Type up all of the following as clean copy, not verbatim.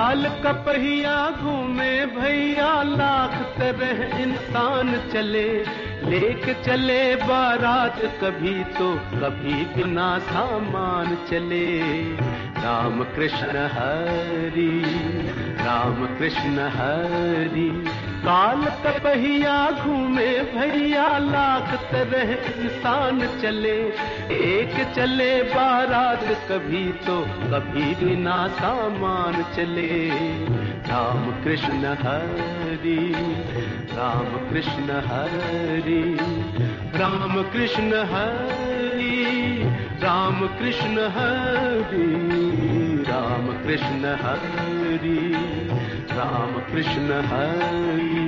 काल का पहिया घूमे भैया, लाख तरह इंसान चले, लेके चले बारात कभी तो कभी बिना सामान चले। राम कृष्ण हरि, राम कृष्ण हरि। काल का पहिया घूमे भैया, लाख तरह इंसान चले, एक चले बारात कभी तो कभी बिना सामान चले। राम कृष्ण हरि, राम कृष्ण हरि, राम कृष्ण हरि, राम कृष्ण हरि, राम कृष्ण हरि, राम कृष्ण हरि।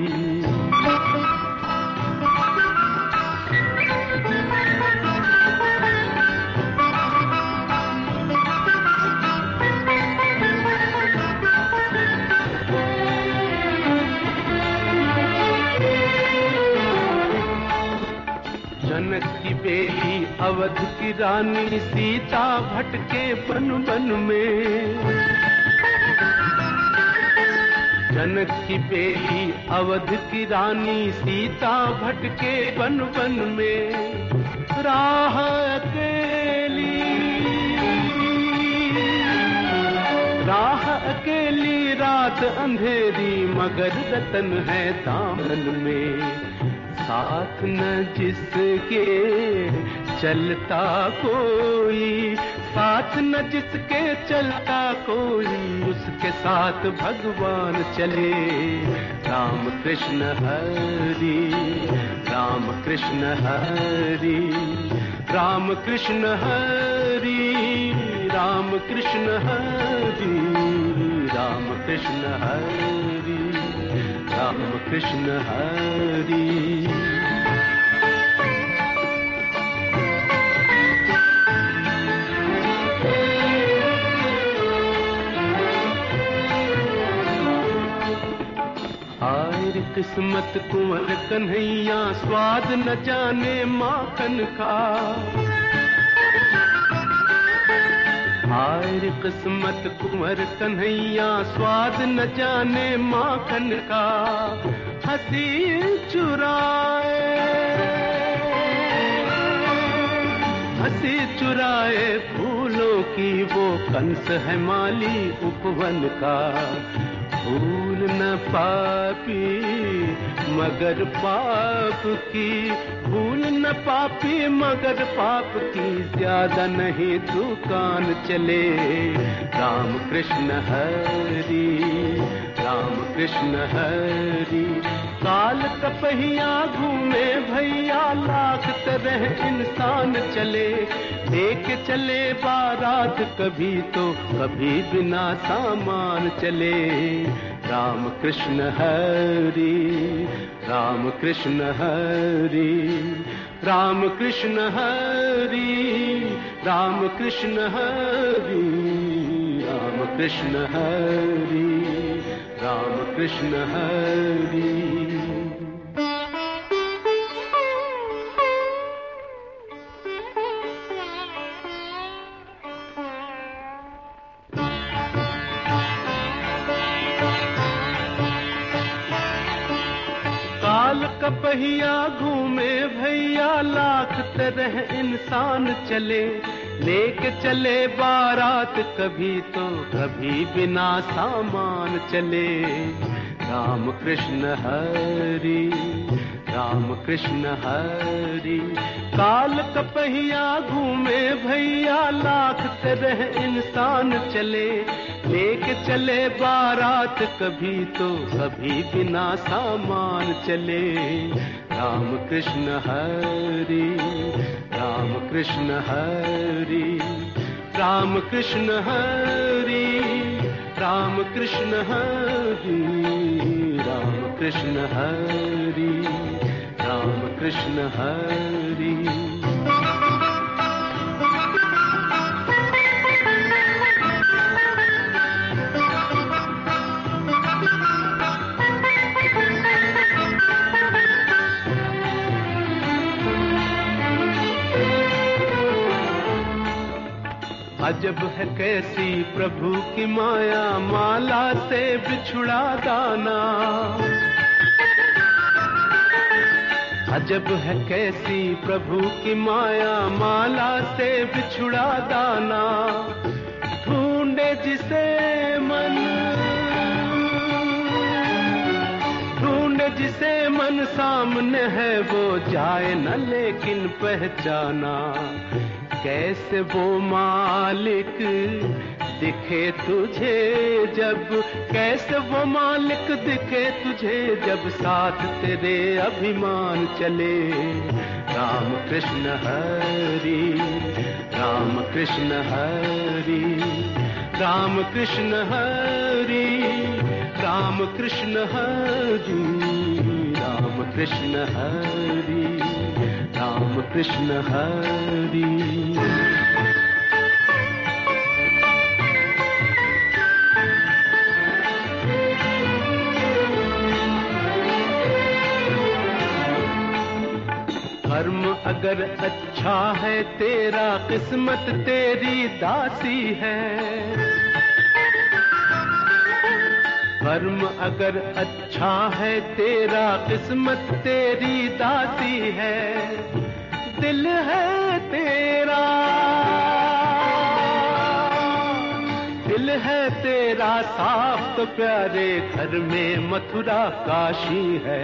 जनक की बेटी अवध की रानी सीता भटके वन वन में। जनक की बेटी अवध की रानी सीता भटके वन वन में। राह अकेली, राह अकेली रात अंधेरी, मगर रतन है दामन में। साथ न जिसके चलता कोई, साथ न जिसके चलता कोई, उसके साथ भगवान चले। राम कृष्ण हरि, राम कृष्ण हरि, राम कृष्ण हरि, राम कृष्ण हरि, राम कृष्ण हरि, राम कृष्ण हरि। हाय किस्मत कुंवर कन्हैया, स्वाद न जाने माखन का। हाय किस्मत कुंवर कन्हैया, स्वाद न जाने माखन का। हंसी चुराए, हंसी चुराए फूलों की, वो कंस है माली उपवन का। भूल न पापी मगर पाप की, भूल न पापी मगर पाप की, ज्यादा नहीं दुकान चले। राम कृष्ण हरि, राम कृष्ण हरि। काल का पहिया घूमे भैया, लाख तरह इंसान चले, लेके चले बारात कभी तो कभी बिना सामान चले। राम कृष्ण हरि, राम कृष्ण हरि, राम कृष्ण हरि, राम कृष्ण हरि, राम कृष्ण हरि, राम कृष्ण हरि। काल का पहिया घूमे भैया, लाख तरह इंसान चले, लेके चले बारात कभी तो कभी बिना सामान चले। राम कृष्ण हरि, राम कृष्ण हरि। काल का पहिया घूमे भैया, लाख तरह इंसान चले, लेके चले बारात कभी तो कभी बिना सामान चले। राम कृष्ण हरि, राम कृष्ण हरि, राम कृष्ण हरि, राम कृष्ण हरि, राम कृष्ण हरि, राम कृष्ण हरि। अजब है कैसी प्रभु की माया, माला से बिछुड़ा दाना। अजब है कैसी प्रभु की माया, माला से बिछुड़ा दाना। ढूंढे जिसे मन, ढूंढे जिसे मन सामने है, वो जाए न लेकिन पहचाना। कैसे वो मालिक दिखे तुझे जब, कैसे वो मालिक दिखे तुझे जब साथ तेरे अभिमान चले। राम कृष्ण हरि, राम कृष्ण हरि, राम कृष्ण हरि, राम कृष्ण हरि, राम कृष्ण हरि, राम कृष्ण हरि। कर्म अगर अच्छा है तेरा, किस्मत तेरी दासी है। कर्म अगर अच्छा है तेरा, किस्मत तेरी दासी है। दिल है तेरा, दिल है तेरा साफ तो प्यारे, घर में मथुरा काशी है।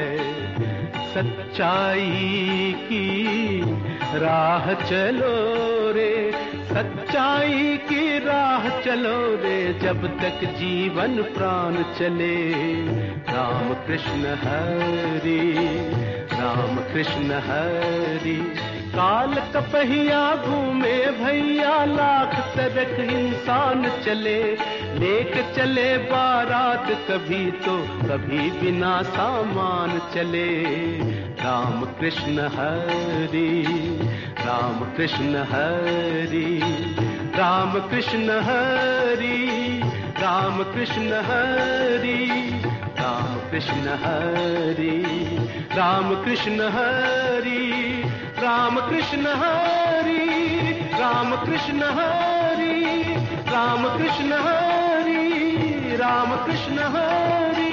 सच्चाई की राह चलो रे, सच्चाई की राह चलो रे, जब तक जीवन प्राण चले। राम कृष्ण हरि, राम कृष्ण हरि। काल का पहिया घूमे भैया, लाख तरक इंसान चले। लेके चले बारात कभी तो कभी बिना सामान चले। राम कृष्ण हरि, राम कृष्ण हरि, राम कृष्ण हरि, राम कृष्ण हरि, राम कृष्ण हरि, राम कृष्ण हरि, राम कृष्ण हरि, राम कृष्ण हरि, राम कृष्ण हरि, राम कृष्ण हरि।